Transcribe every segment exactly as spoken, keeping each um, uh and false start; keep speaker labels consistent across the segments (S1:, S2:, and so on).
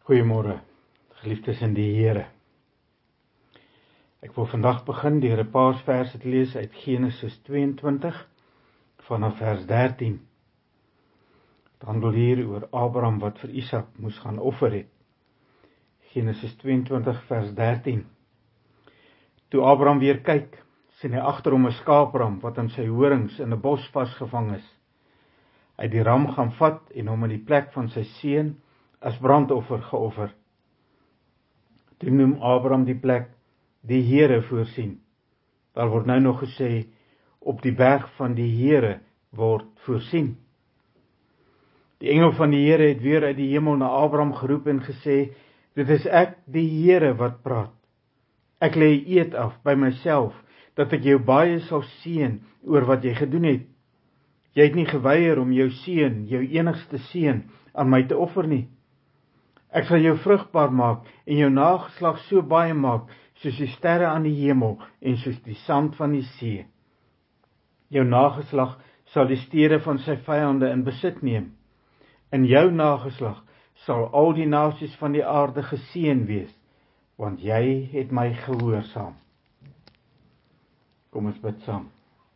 S1: Goeiemôre, geliefdes in die Here. Ek wil vandag begin deur 'n paar verse te lees uit Genesis tweeëntwintig vanaf vers dertien. Dit handel hier oor Abraham wat vir Isak moes gaan offer het. Genesis tweeëntwintig vers dertien. Toe Abraham weer kyk, sien hy agter hom 'n skaapram wat aan sy horings in 'n bos vasgevang is. Hy het die ram gaan vat en hom in die plek van sy seun as brandoffer geoffer. Toe noem Abraham die plek die Here voorsien. Daar word nou nog gesê, op die berg van die Here word voorsien. Die engel van die Here het weer uit die hemel na Abraham geroep en gesê, dit is ek die Here wat praat. Ek lê eed af by myself, dat ek jou baie sal seën oor wat jy gedoen het. Jy het nie geweier om jou seun, jou enigste seun, aan my te offer nie. Ek sal jou vrugbaar maak en jou nageslag so baie maak, soos die sterre aan die hemel en soos die sand van die see. Jou nageslag sal die stede van sy vyande in besit neem. In jou nageslag sal al die nasies van die aarde geseën wees, want jy het my gehoorsaam. Kom ons bid saam.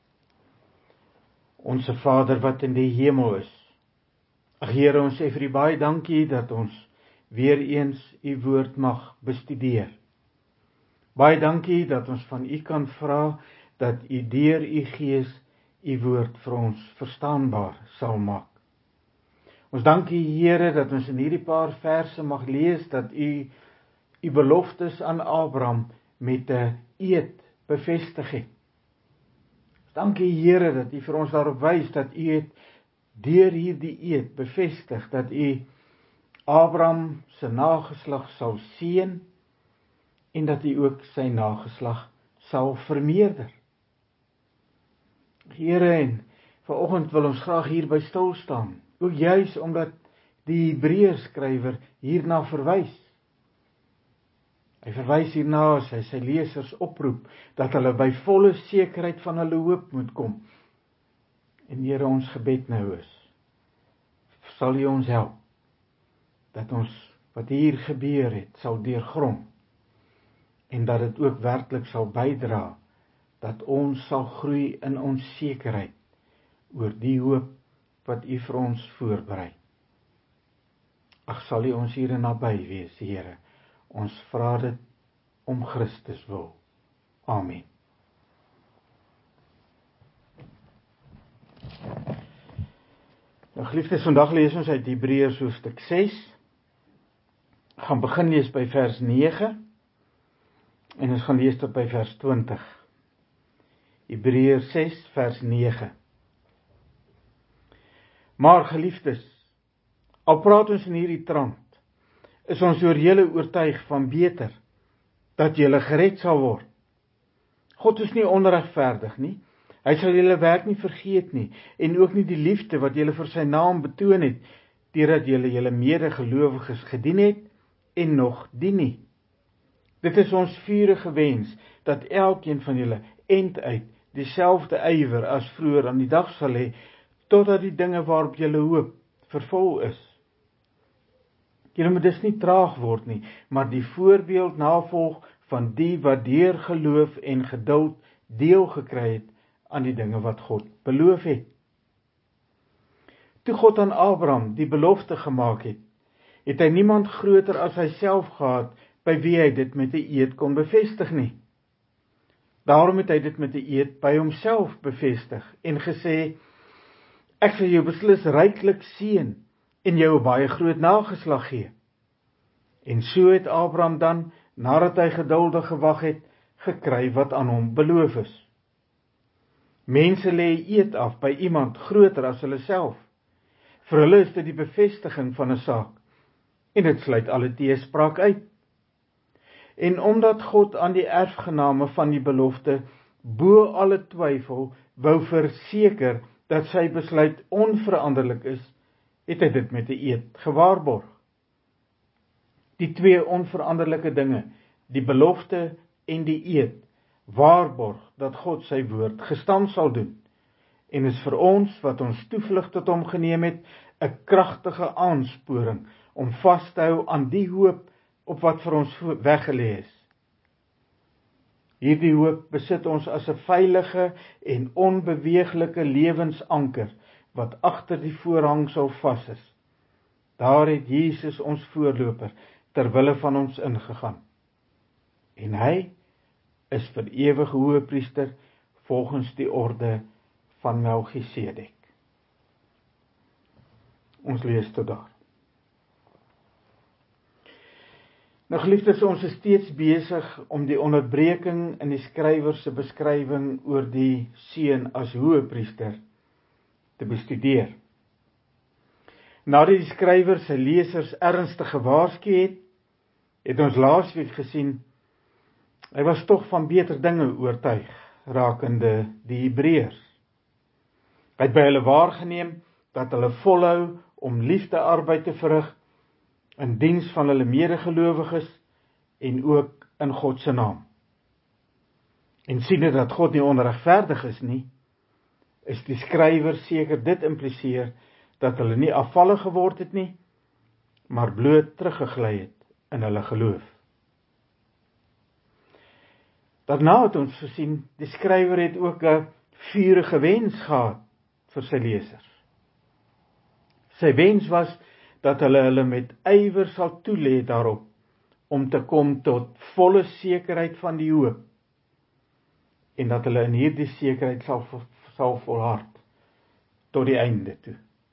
S1: Onse Vader wat in die hemel is. Ag Here, ons sê vir U baie dankie dat ons weer eens U woord mag bestudeer. Baie dankie dat ons van U kan vra dat U deur U Gees U woord vir ons verstaanbaar sal maak. Ons dank U, Here, dat ons in hierdie paar verse mag lees dat U U beloftes aan Abraham met 'n eed bevestig het. Dank U, Here, dat U vir ons daarop wys dat U het deur hierdie eed bevestig dat U Abraham se nageslag sal seën en dat U ook sy nageslag sal vermeerder. Here, en vanoggend wil ons graag hierby stil staan, ook juis omdat die Hebreërskrywer hierna verwys. Hy verwys hierna as hy sy lesers oproep dat hulle by volle sekerheid van hulle hoop moet kom. En Here, ons gebed nou is, sal U ons help dat ons wat hier gebeur het sal deurgrond en dat dit ook werklik sal bydra dat ons sal groei in ons sekerheid oor die hoop wat U vir ons voorberei. Ag, sal U ons hier naby wees, Here. Ons vra dit om Christus wil. Amen. Nou, geliefdes, vandag lees ons uit Hebreërs hoofstuk ses. Gaan begin lees by vers nege en ons gaan lees tot by vers twintig. Hebreërs ses vers nege. Maar geliefdes, al praat ons in hierdie trant, is ons oor julle oortuig van beter, dat julle gered sal word. God is nie onregverdig nie, hy sal julle werk nie vergeet nie, en ook nie die liefde wat julle vir sy naam betoon het, deurdat julle julle medegelowiges gedien het, en nog dien nie. Dit is ons vurige wens, dat elkeen van julle end uit dieselfde ywer as vroeër aan die dag sal hê, totdat die dinge waarop julle hoop vervul is. Julle moet dus nie traag word nie, maar die voorbeeld navolg van die wat deur geloof en geduld deel gekry het aan die dinge wat God beloof het. Toe God aan Abraham die belofte gemaak het, het hy niemand groter as hy self gehad, by wie hy dit met 'n eed kon bevestig nie. Daarom het hy dit met 'n eed by homself bevestig en gesê, ek sal jou beslis ryklik seën en jou 'n baie groot nageslag gee. En so het Abraham dan, nadat hy geduldig gewag het, gekry wat aan hom beloof is. Mense lê eed af by iemand groter as hulle self. Vir hulle is dit die bevestiging van 'n saak, en dit sluit alle teespraak uit. En omdat God aan die erfgename van die belofte bo alle twyfel wou verseker dat sy besluit onveranderlik is, het hy dit met 'n eed gewaarborg. Die twee onveranderlike dinge, die belofte en die eed, waarborg dat God sy woord gestand sal doen, en is vir ons wat ons toevlug tot hom geneem het, 'n kragtige aansporing om vas te hou aan die hoop op wat vir ons weggelê is. Hierdie hoop besit ons as 'n veilige en onbeweeglike lewensanker wat agter die voorhangsel vas is. Daar het Jesus ons voorloper ter wille van ons ingegaan. En hy is vir ewig hoëpriester volgens die orde van Melchisedek. Ons lees tot daar. Nou geliefdes, ons is steeds besig om die onderbreking in die skrywer se beskrywing oor die seun as hoëpriester te bestudeer. Nadat die skrywer sy lesers ernstig gewaarsku het, het ons laasweek gesien, hy was tog van beter dinge oortuig, rakende die Hebreërs. Hy het by hulle waargeneem, dat hulle volhou om liefdearbeid te verrig, in diens van hulle medegelowiges, en ook in God se naam. En siende dat God nie onregverdig is nie, is die skrywer seker dit impliseer, dat hulle nie afvallig geword het nie, maar bloot teruggegly het in hulle geloof. Daarna het ons gesien, die skrywer het ook 'n vurige wens gehad vir sy lesers. Sy wens was dat hulle hulle met ywer sal toelê daarop om te kom tot volle sekerheid van die hoop, en dat hulle in hierdie sekerheid sal, sal volhard tot die einde toe.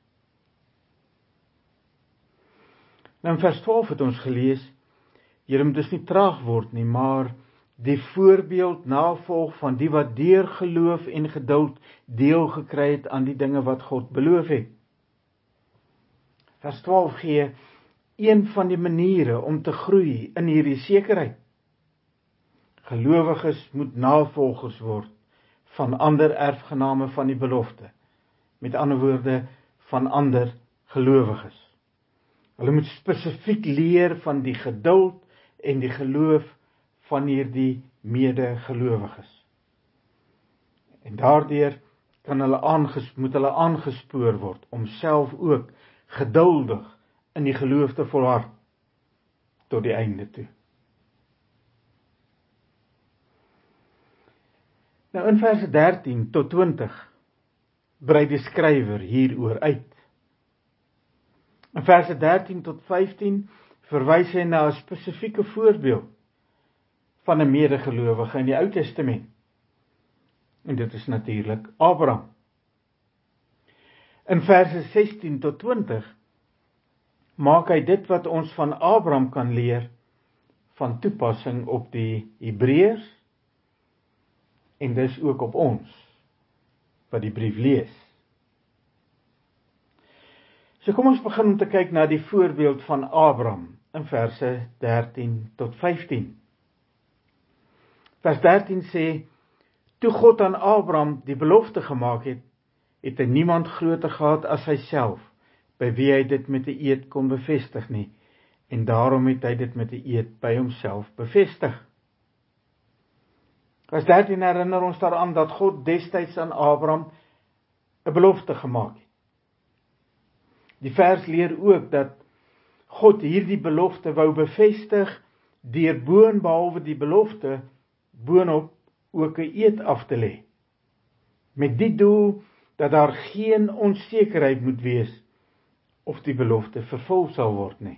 S1: Nou in vers twaalf het ons gelees, julle moet dus nie traag word nie, maar die voorbeeld navolg van die wat deur geloof en geduld deel gekry het aan die dinge wat God beloof het. Vers twaalf gee een van die maniere om te groei in hierdie sekerheid. Gelowiges moet navolgers word van ander erfgename van die belofte. Met ander woorde, van ander gelowiges. Hulle moet spesifiek leer van die geduld en die geloof van hierdie medegelowiges. En daardeur kan hulle aanges, moet hulle aangespoor word om self ook geduldig in die geloof te volhard tot die einde toe. Nou in vers dertien tot twintig brei die skrywer hieroor uit. In vers dertien tot vyftien verwys hy na 'n spesifieke voorbeeld van 'n medegelowige in die Ou Testament. En dit is natuurlik Abraham. In verse sestien tot twintig maak hy dit wat ons van Abraham kan leer van toepassing op die Hebreërs en dus ook op ons wat die brief lees. So kom ons begin om te kyk na die voorbeeld van Abraham in verse dertien tot vyftien. Vers dertien sê, toe God aan Abraham die belofte gemaak het, het hy niemand groter gehad as hy self, by wie hy dit met 'n eed kon bevestig nie, en daarom het hy dit met 'n eed by homself bevestig. Vers dertien herinner ons daaraan dat God destyds aan Abraham 'n belofte gemaak het. Die vers leer ook dat God hierdie belofte wou bevestig deur boonbehalwe die belofte boonop ook 'n eed af te lê, met die doel dat daar geen onsekerheid moet wees of die belofte vervul sal word nie.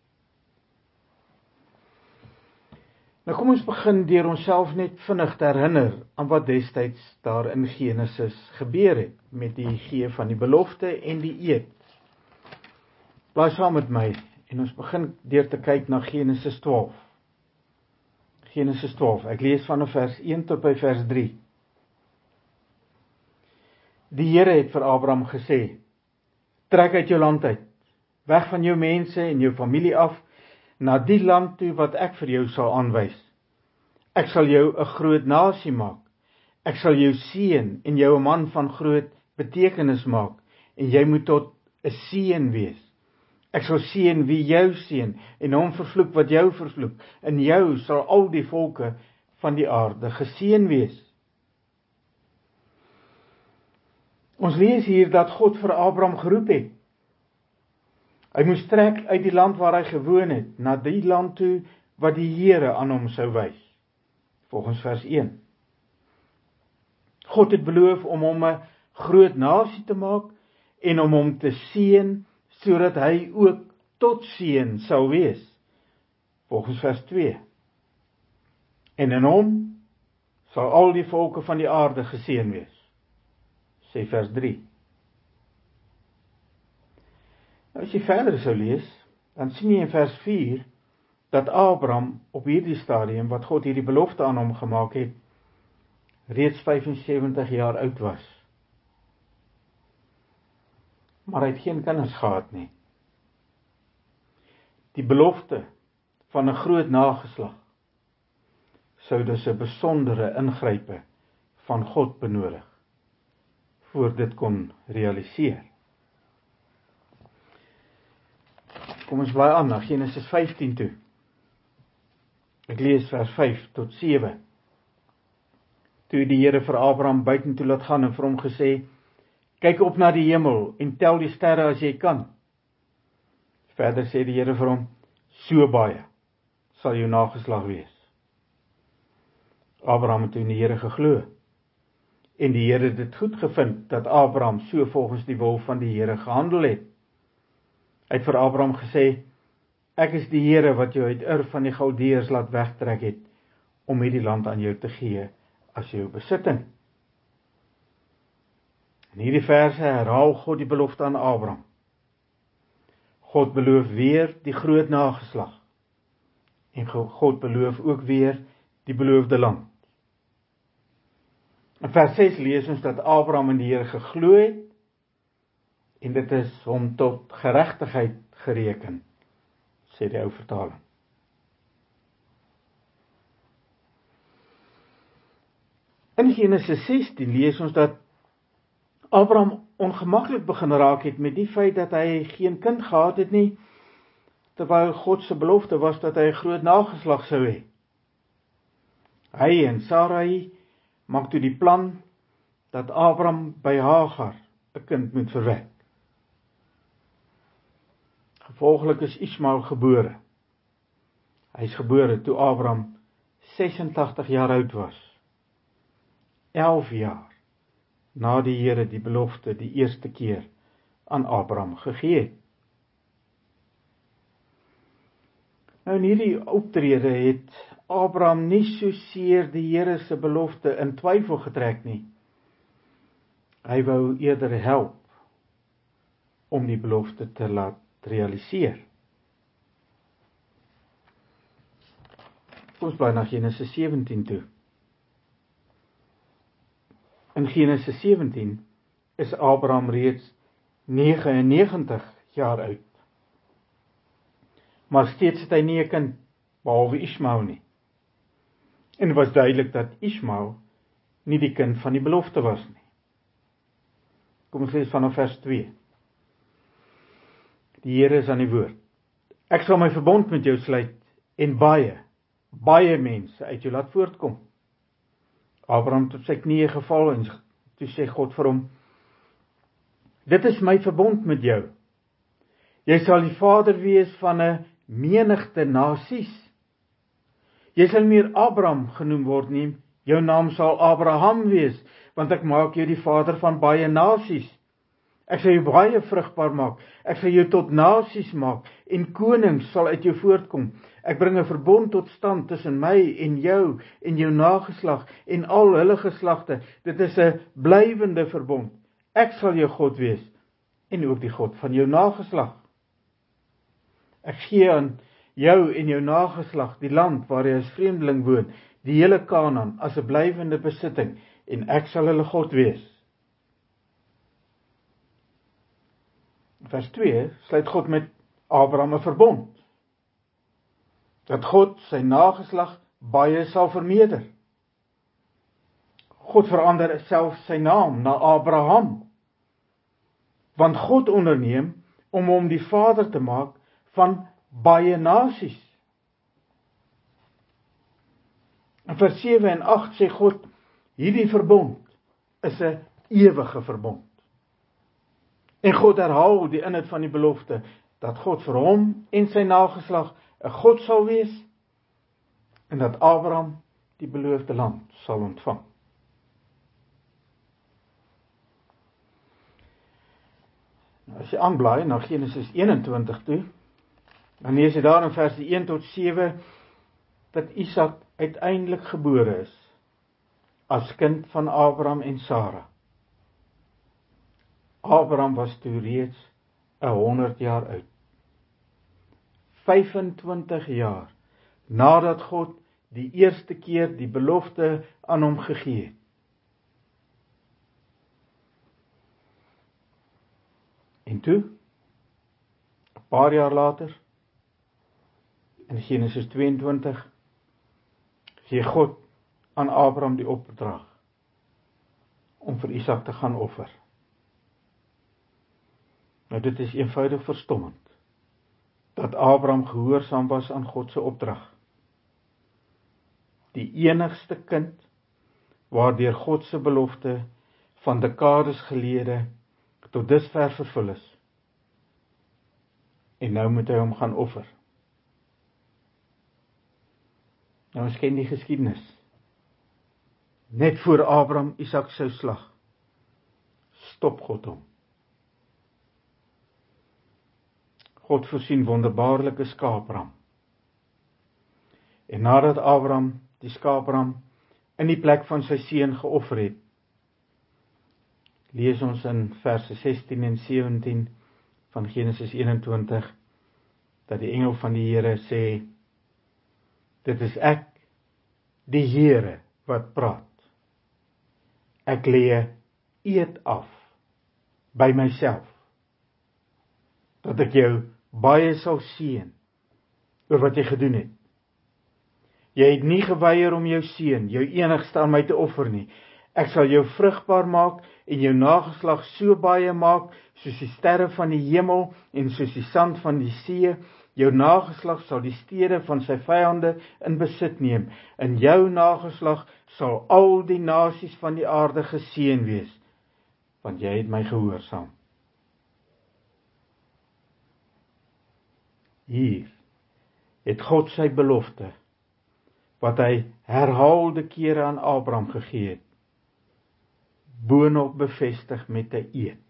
S1: Nou kom ons begin deur onsself net vinnig te herinner aan wat destyds daar in Genesis gebeur het met die gee van die belofte en die eed. Blaai saam met my en ons begin deur te kyk na Genesis twaalf. Genesis twaalf, ek lees van vers een tot by vers drie. Die Here het vir Abraham gesê, trek uit jou land uit, weg van jou mense en jou familie af, na die land toe wat ek vir jou sal aanwys. Ek sal jou 'n groot nasie maak, ek sal jou seën en jou 'n man van groot betekenis maak, en jy moet tot 'n seën wees. Ek sal seën wie jou seën, en hom vervloek wat jou vervloek. In jou sal al die volke van die aarde geseën wees. Ons lees hier dat God vir Abraham geroep het. Hy moes trek uit die land waar hy gewoon het, na die land toe wat die Here aan hom sou wys. Volgens vers een. God het beloof om hom 'n groot nasie te maak en om hom te seën, sodat hy ook tot seën sou wees. Volgens vers twee. En in hom sal al die volke van die aarde geseën wees. Sê vers drie. Nou as jy verder sou lees, dan sien jy in vers vier, dat Abraham op hierdie stadium, wat God hierdie belofte aan hom gemaak het, reeds vyfensewentig jaar oud was. Maar hy het geen kinders gehad nie. Die belofte van 'n groot nageslag sou dus 'n besondere ingrype van God benodig, voor dit kon realiseer. Kom ons blaai aan na Genesis vyftien toe. Ek lees vers vyf tot sewe. Toe die Here vir Abraham buitentoe laat gaan en vir hom gesê, kyk op na die hemel en tel die sterre as jy kan. Verder sê die Here vir hom, so baie sal jou nageslag wees. Abraham het toe in die Here geglo, en die Here het dit goed gevind dat Abraham so volgens die wil van die Here gehandel het. Hy het vir Abraham gesê, ek is die Here wat jou uit Ur van die Galdeërs laat wegtrek het, om hierdie land aan jou te gee as jou besitting. In hierdie verse herhaal God die belofte aan Abraham. God beloof weer die groot nageslag. En God beloof ook weer die beloofde land. In vers ses lees ons dat Abraham in die Here geglo het, en dit is hom tot geregtigheid gereken, sê die ou vertaling. In Genesis sestien lees ons dat Abraham ongemaklik begin raak het met die feit dat hy geen kind gehad het nie, terwyl God se belofte was dat hy 'n groot nageslag sou hê. Hy en Sarai maak toe die plan dat Abraham by Hagar 'n kind moet verwek. Gevolglik is Ismael gebore. Hy is gebore toe Abraham sesentagtig jaar oud was. elf jaar na die Here die belofte die eerste keer aan Abraham gegee het. Nou in hierdie optrede het Abraham nie soseer die Here se belofte in twyfel getrek nie. Hy wou eerder help om die belofte te laat realiseer. Ons bly na Genesis sewentien toe. In Genesis sewentien is Abraham reeds negentig en negentig jaar oud. Maar steeds het hy nie 'n kind, behalwe Ismael nie. En het was duidelik dat Ismael nie die kind van die belofte was nie. Kom ons lees vanaf vers twee. Die Here is aan die woord. Ek sal my verbond met jou sluit en baie, baie mense uit jou laat voortkom. Abraham het op sy knieë geval en toe sê God vir hom, dit is my verbond met jou. Jy sal die vader wees van 'n menigte nasies. Jy sal nie meer Abraham genoem word nie, jou naam sal Abraham wees, want ek maak jou die vader van baie nasies. Ek sal jou baie vrugbaar maak, ek sal jou tot nasies maak, en konings sal uit jou voortkom. Ek bring 'n verbond tot stand tussen my en jou, en jou nageslag, en al hulle geslagte. Dit is 'n blywende verbond. Ek sal jou God wees, en ook die God van jou nageslag. Ek gee aan jou en jou nageslag die land waar jy as vreemdeling woon, die hele Kanaan, as 'n blywende besitting, en ek sal hulle God wees. Vers twee sluit God met Abraham 'n verbond, dat God sy nageslag baie sal vermeerder. God verander self sy naam na Abraham, want God onderneem om hom die vader te maak van baie nasies. In vers sewe en agt sê God, hierdie verbond is 'n ewige verbond. En God herhaal die inhoud van die belofte dat God vir hom en sy nageslag 'n God sal wees, en dat Abraham die beloofde land sal ontvang. Nou, as jy aanblaai na Genesis eenentwintig toe, dan lees jy daar in vers een tot sewe, dat Isak uiteindelik gebore is, as kind van Abraham en Sara. Abraham was toe reeds honderd jaar oud. vyfentwintig jaar nadat God die eerste keer die belofte aan hom gegee het. En toe, 'n paar jaar later, in Genesis tweeëntwintig, gee God aan Abraham die opdrag om vir Isak te gaan offer. Nou dit is eenvoudig verstommend, dat Abraham gehoorsaam was aan God se opdrag. Die enigste kind, waardeur God se belofte van dekades gelede tot dusver vervul is. En nou moet hy hom gaan offer. Nou ons ken die geskiedenis. Net voor Abraham Isak sou slag, stop God hom. God voorsien wonderbaarlike skaapram. En nadat Abraham die skaapram in die plek van sy seun geoffer het, lees ons in verse sestien en sewentien van Genesis eenentwintig, dat die engel van die Here sê, dit is ek, die Here, wat praat. Ek lê eed af by myself, dat ek jou baie sal seën oor wat jy gedoen het. Jy het nie geweier om jou seun, jou enigste aan my te offer nie. Ek sal jou vrugbaar maak en jou nageslag so baie maak, soos die sterre van die hemel en soos die sand van die see. Jou nageslag sal die stede van sy vyande in besit neem. In jou nageslag sal al die nasies van die aarde geseën wees, want jy het my gehoorsaam. Hier het God sy belofte, wat hy herhaalde kere aan Abraham gegee het, boonop bevestig met 'n eed.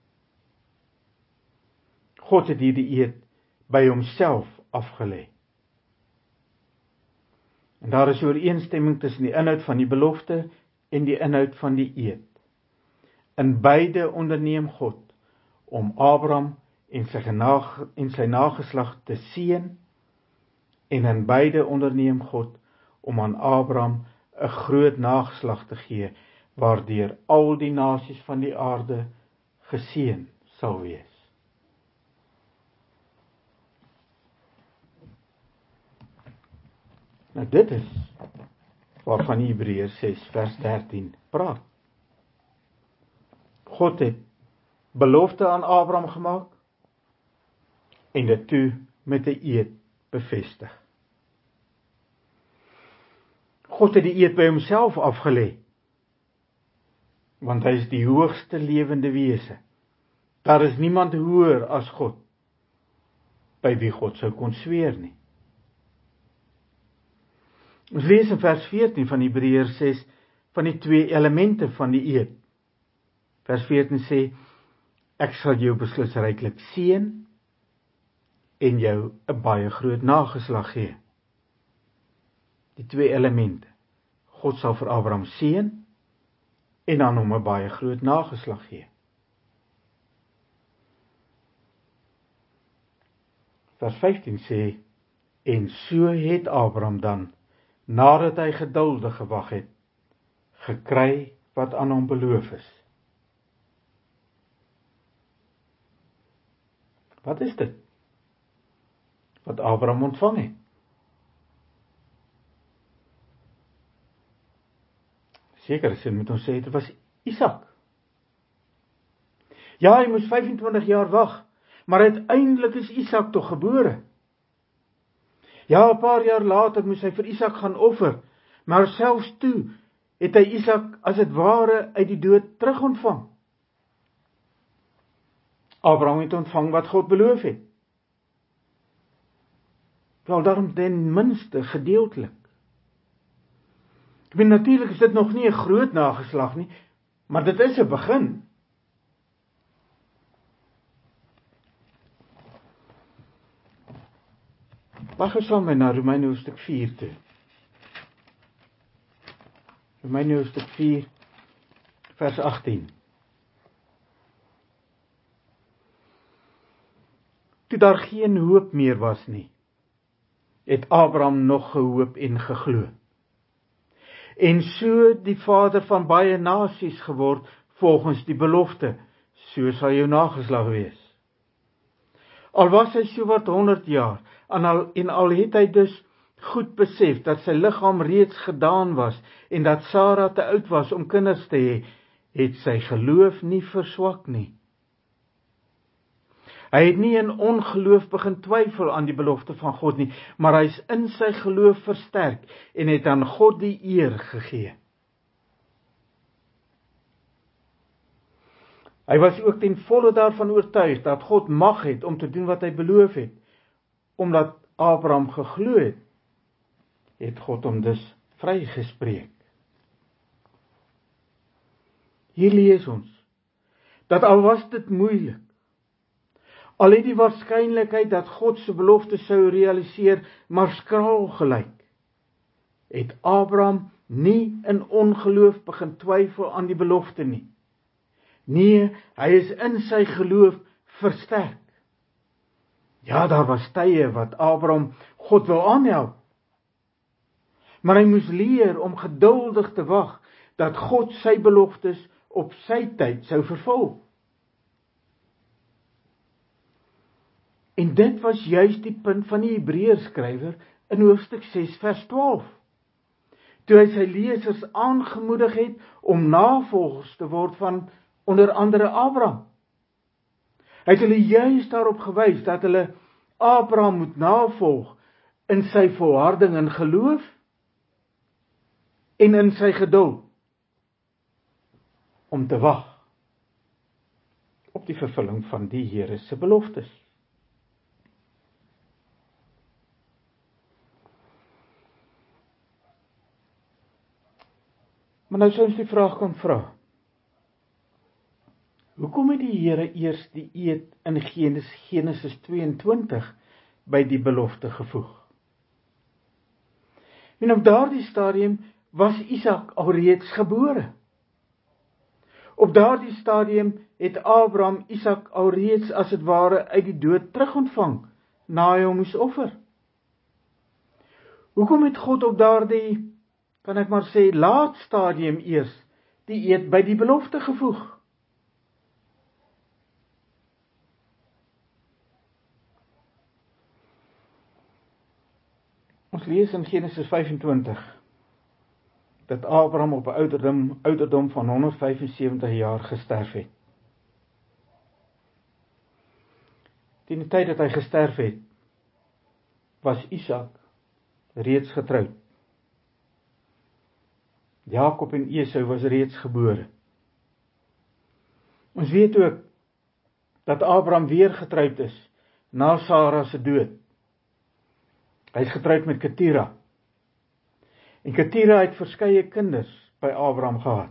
S1: God het hierdie eed by homself afgelê. En daar is ooreenstemming tussen die inhoud van die belofte en die inhoud van die eed. In beide onderneem God om Abraham en sy, genag, en sy nageslag te seën, en in beide onderneem God om aan Abraham 'n groot nageslag te gee, waardeur al die nasies van die aarde geseën sal wees. Nou dit is waarvan Hebreërs ses vers dertien praat. God het belofte aan Abraham gemaak en dit toe met 'n eed bevestig. God het die eed by homself afgelê, want hy is die hoogste lewende wese. Daar is niemand hoër as God, by wie God sou kon sweer nie. Ons lees in vers veertien van Hebreërs ses van die twee elemente van die eed. Vers veertien sê, ek sal jou beslis ryklik seën en jou 'n baie groot nageslag gee. Die twee elemente. God sal vir Abraham seën en aan hom 'n baie groot nageslag gee. Vers vyftien sê, en so het Abraham dan, nadat hy geduldig gewag het, gekry wat aan hom beloof is. Wat is dit wat Abraham ontvang het? Sekere sin moet ons sê, dit was Isak. Ja, hy moes vyfentwintig jaar wag, maar uiteindelik is Isak tog gebore. Ja, 'n paar jaar later moes hy vir Isak gaan offer, maar selfs toe het hy Isak as dit ware uit die dood terugontvang. Abraham het ontvang wat God beloof het. Wel, daarom ten minste gedeeltelik. Ek bedoel, natuurlik is dit nog nie 'n groot nageslag nie, maar dit is 'n begin. Laat ons saam na Romeine hoofstuk vier toe. Romeine hoofstuk vier, vers agttien. Toe daar geen hoop meer was nie, het Abraham nog gehoop en geglo. En so die vader van baie nasies geword, volgens die belofte, so sal jou nageslag wees. Al was hy sowat honderd jaar, en al, en al het hy dus goed besef, dat sy liggaam reeds gedaan was, en dat Sara te oud was om kinders te hê, het sy geloof nie verswak nie. Hy het nie in ongeloof begin twyfel aan die belofte van God nie, maar hy is in sy geloof versterk, en het aan God die eer gegee. Hy was ook ten volle daarvan oortuig, dat God mag het om te doen wat hy beloof het. Omdat Abraham geglo het, het God hom dus vrygespreek. Hier lees ons, dat al was dit moeilik, al het die waarskynlikheid dat God se belofte sou realiseer, maar skraal gelyk, het Abraham nie in ongeloof begin twyfel aan die belofte nie. Nee, hy is in sy geloof versterk. Ja, daar was tye wat Abraham God wou aanhelp, maar hy moes leer om geduldig te wag, dat God sy beloftes op sy tyd sou vervul. En dit was juist die punt van die Hebreërskrywer in hoofstuk ses vers twaalf. Toe hy sy lesers aangemoedig het om navolgers te word van onder andere Abraham. Hy het hulle juist daarop gewys dat hulle Abraham moet navolg in sy volharding in geloof en in sy geduld om te wag op die vervulling van die Here se beloftes. Maar nou sou ons die vraag kan vra, hoekom het die Here eers die eed in Genesis tweeëntwintig by die belofte gevoeg? En op daardie stadium was Isak alreeds gebore. Op daardie stadium het Abraham Isak alreeds as het ware uit die dood terugontvang, na hy hom moes offer. Hoekom het God op daardie, kan ek maar sê, laat stadium eers die eed by die belofte gevoeg? Ons lees in Genesis vyfentwintig, dat Abraham op 'n ouderdom, ouderdom van honderdvyfensewentig jaar gesterf het. Teen die tyd dat hy gesterf het, was Isak reeds getroud. Jakob en Esau was reeds gebore. Ons weet ook dat Abraham weer getroud is na Sara se dood. Hy is getroud met Ketira. En Ketira het verskeie kinders by Abraham gehad.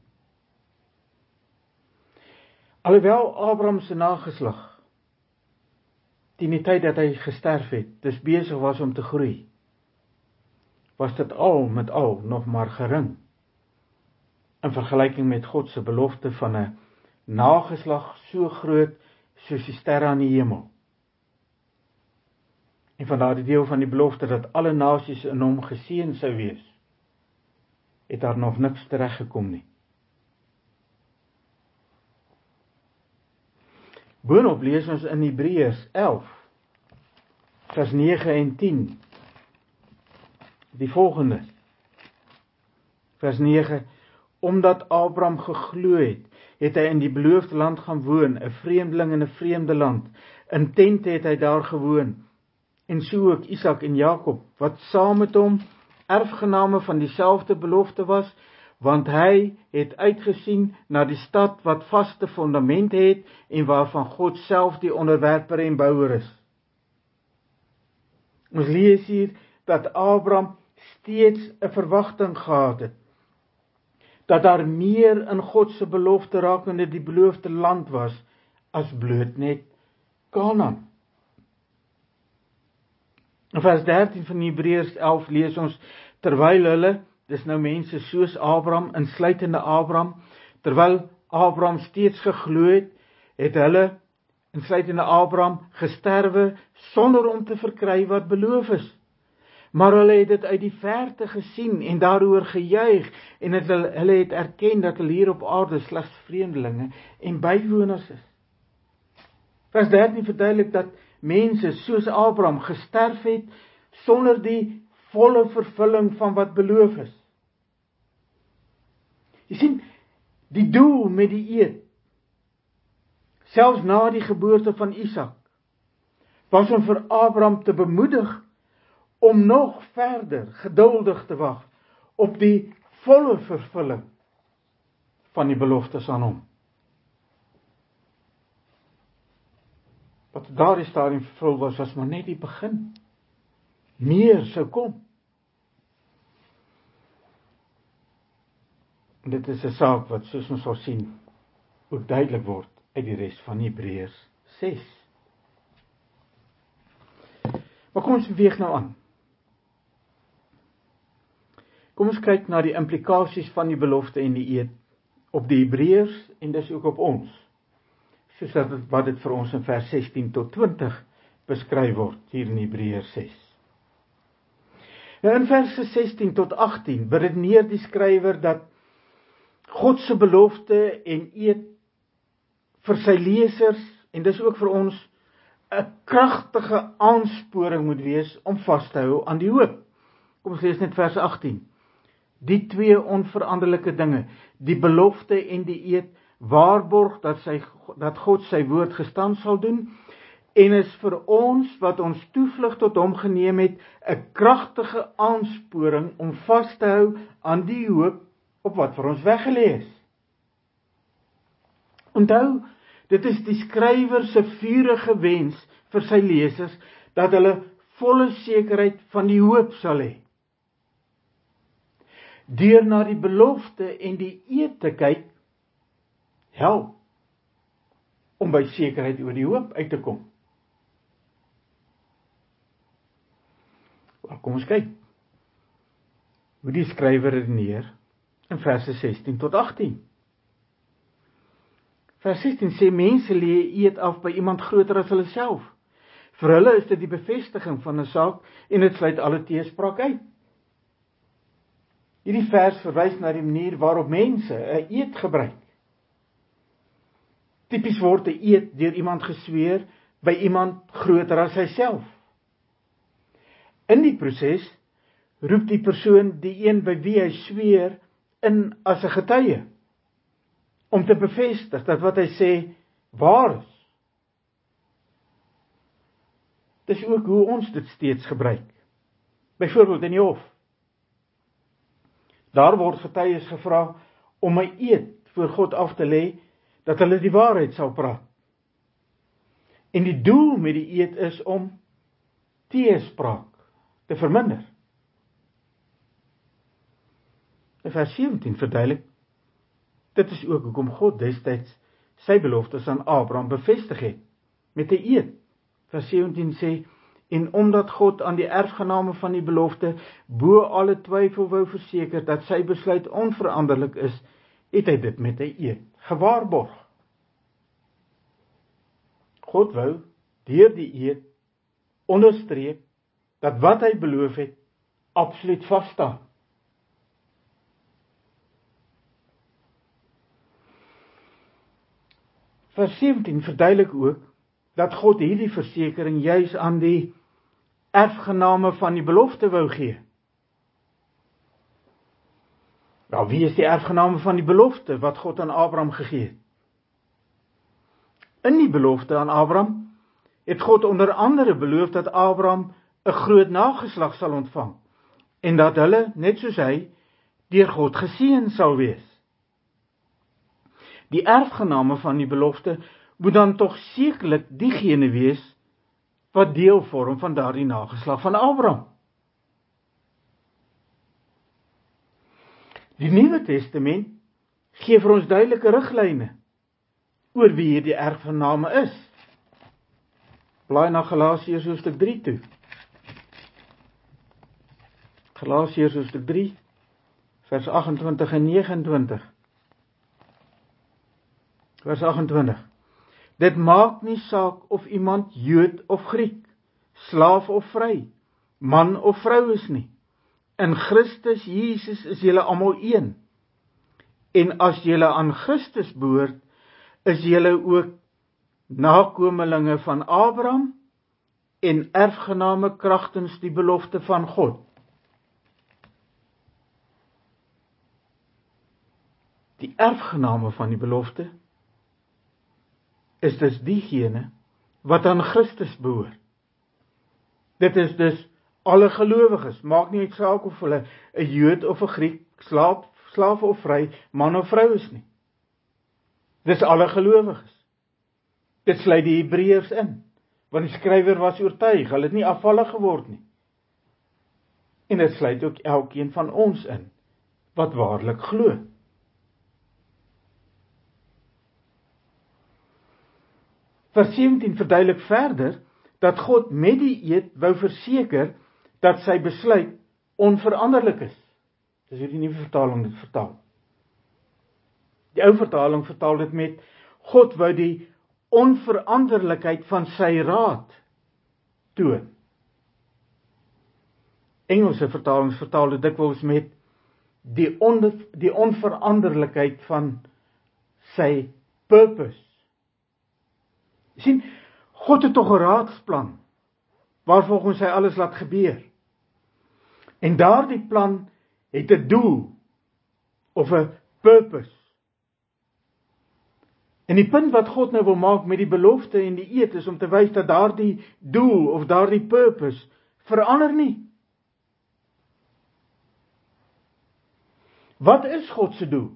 S1: Alhoewel Abraham se nageslag teen die tyd dat hy gesterf het, dus besig was om te groei, was dit al met al nog maar gering in vergelyking met God se belofte van 'n nageslag so groot soos die sterre aan die hemel. En van daardie deel van die belofte dat alle nasies in hom geseën sou wees, het daar nog niks tereggekom nie. Boonop lees ons in Hebreërs elf, vers nege en tien, die volgende. Vers nege, omdat Abraham geglo het, het hy in die beloofde land gaan woon, 'n vreemdeling in 'n vreemde land. In tente het hy daar gewoon, en so ook Isak en Jakob, wat saam met hom erfgename van dieselfde belofte was, want hy het uitgesien na die stad wat vaste fondamente het, en waarvan God self die onderwerper en bouer is. Ons lees hier dat Abraham steeds 'n verwagting gehad het, dat daar meer in God se belofte rakende die beloofde land was, as bloot net Kanaan. In vers dertien van Hebreërs elf lees ons, terwyl hulle, dis nou mense soos Abraham, insluitende Abraham, terwyl Abraham steeds geglo het, het hulle, insluitende Abraham, gesterwe sonder om te verkry wat beloof is. Maar hulle het dit uit die verte gesien en daaroor gejuig, en het hulle, hulle het erken dat hulle hier op aarde slegs vreemdelinge en bywoners is. Vers dertien verduidelik dat mense soos Abraham gesterf het sonder die volle vervulling van wat beloof is. Jy sien, die doel met die eed, selfs na die geboorte van Isak, was om vir Abraham te bemoedig om nog verder geduldig te wag op die volle vervulling van die beloftes aan hom. Wat daardie stadium vervul was, was maar net die begin. Meer sou kom. En dit is 'n saak wat, soos ons sal sien, ook duidelik word uit die res van Hebreërs ses. Maar kom ons beweeg nou aan. Kom ons kyk na die implikasies van die belofte en die eed op die Hebreërs en dis ook op ons, soos dat het, wat dit vir ons in vers sestien tot twintig beskryf word hier in Hebreërs ses. Nou in verse sestien tot agttien beredeneer die skrywer dat God se belofte en eed vir sy lesers, en dis ook vir ons, 'n kragtige aansporing moet wees om vas te hou aan die hoop. Kom ons lees net vers agttien. Die twee onveranderlike dinge, die belofte en die eed, waarborg dat, sy, dat God sy woord gestand sal doen, en is vir ons, wat ons toevlug tot hom geneem het, 'n kragtige aansporing om vas te hou aan die hoop op wat vir ons weggelê is. Onthou, dit is die skrywer se vurige wens vir sy lesers, dat hulle volle sekerheid van die hoop sal hê. Deur na die belofte en die eed te kyk, help om by sekerheid oor die hoop uit te kom. Kom ons kyk hoe die skrywer redeneer in verse sestien tot agttien. Vers sestien sê, mense lê eed af by iemand groter as hulle self. Vir hulle is dit die bevestiging van 'n saak en dit sluit alle teespraak uit. Hierdie vers verwys na die manier waarop mense 'n eed gebruik. Tipies word 'n eed deur iemand gesweer by iemand groter as hy self. In die proses roep die persoon die een by wie hy sweer in as 'n getuie, om te bevestig dat wat hy sê waar is. Dis ook hoe ons dit steeds gebruik. Byvoorbeeld in die hof. Daar word getuies gevra om 'n eed voor God af te lê, dat hulle die waarheid sal praat. En die doel met die eed is om teespraak te verminder. In vers sewentien verduidelik, dit is ook hoekom God destyds sy beloftes aan Abraham bevestig het, met 'n eed. Vers sewentien sê, en omdat God aan die erfgename van die belofte bo alle twyfel wou verseker dat sy besluit onveranderlik is, het hy dit met 'n eed gewaarborg. God wou deur die eed onderstreep dat wat hy beloof het absoluut vas staan. Vers sewentien verduidelik ook dat God hierdie versekering juis aan die erfgename van die belofte wou gee. Nou, wie is die erfgename van die belofte wat God aan Abraham gegee het? In die belofte aan Abraham het God onder andere beloof dat Abraham 'n groot nageslag sal ontvang en dat hulle, net soos hy, deur God geseën sal wees. Die erfgename van die belofte moet dan tog sekerlik diegene wees wat deel vorm van daardie nageslag van Abraham. Die Nuwe Testament gee vir ons duidelike riglyne oor wie hierdie erfgename is. Blaai na Galasiërs hoofstuk drie toe. Galasiërs hoofstuk drie, vers agt-en-twintig en negen-en-twintig. Vers agt-en-twintig. Dit maak nie saak of iemand Jood of Griek, slaaf of vry, man of vrou is nie. In Christus Jesus is julle almal een. En as julle aan Christus behoort, is julle ook nakomelinge van Abraham en erfgename kragtens die belofte van God. Die erfgename van die belofte is dus diegene wat aan Christus behoort. Dit is dus alle gelowiges, maak nie uit saak of hulle 'n Jood of 'n Griek, slaaf, slaaf of vry, man of vrou is nie. Dis alle gelowiges. Dit sluit die Hebreërs in, want die skrywer was oortuig, hulle het nie afvallig geword nie. En dit sluit ook elkeen van ons in, wat waarlik glo. Vers sewentien verduidelik verder, dat God met die eed wou verseker, dat sy besluit onveranderlik is. Dis hoe die nuwe vertaling dit vertaal. Die ou vertaling vertaal dit met, God wou die onveranderlikheid van sy raad toon. Engelse vertalings vertaal dit dikwels met, die, on, die onveranderlikheid van sy purpose. Jy sien, God het toch 'n raadsplan, waarvolgens hy alles laat gebeur. En daardie plan het 'n doel, of 'n purpose. En die punt wat God nou wil maak met die belofte en die eed, is om te wys dat daardie doel, of daardie purpose, verander nie. Wat is God se doel?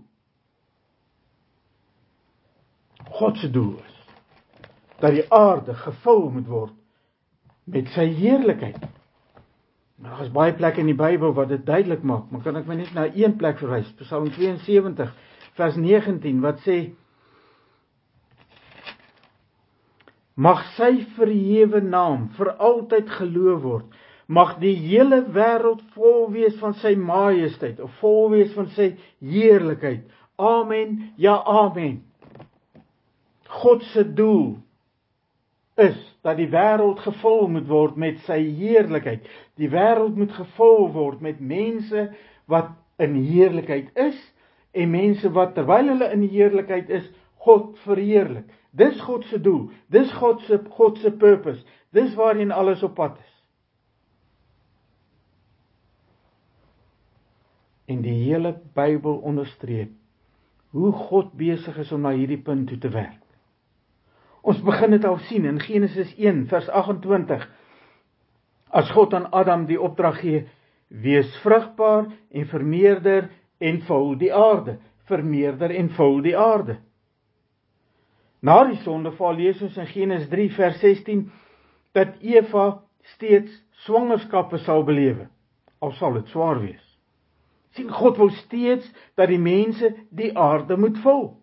S1: God se doel is dat die aarde gevul moet word met sy heerlikheid. Daar is baie plekke in die Bybel wat dit duidelik maak, maar kan ek my net na een plek verwys, Psalm tweeënsewentig, vers negentien, wat sê, mag sy verhewe naam vir altyd geloof word, mag die hele wêreld vol wees van sy majesteit, of vol wees van sy heerlikheid. Amen, ja amen. God se doel is dat die wêreld gevul moet word met sy heerlikheid. Die wêreld moet gevul word met mense wat in heerlikheid is, en mense wat terwyl hulle in heerlikheid is, God verheerlik. Dis God se doel, dis God se God se purpose, dis waarheen alles op pad is. En die hele Bybel onderstreep hoe God besig is om na hierdie punt toe te werk. Ons begin dit al sien in Genesis een, vers agt-en-twintig. As God aan Adam die opdrag gee, wees vrugbaar en vermeerder en vul die aarde. Vermeerder en vul die aarde. Na die sondeval lees ons in Genesis drie, vers sestien, dat Eva steeds swangerskappe sal belewe, al sal dit swaar wees. Sien, God wil steeds dat die mense die aarde moet vul.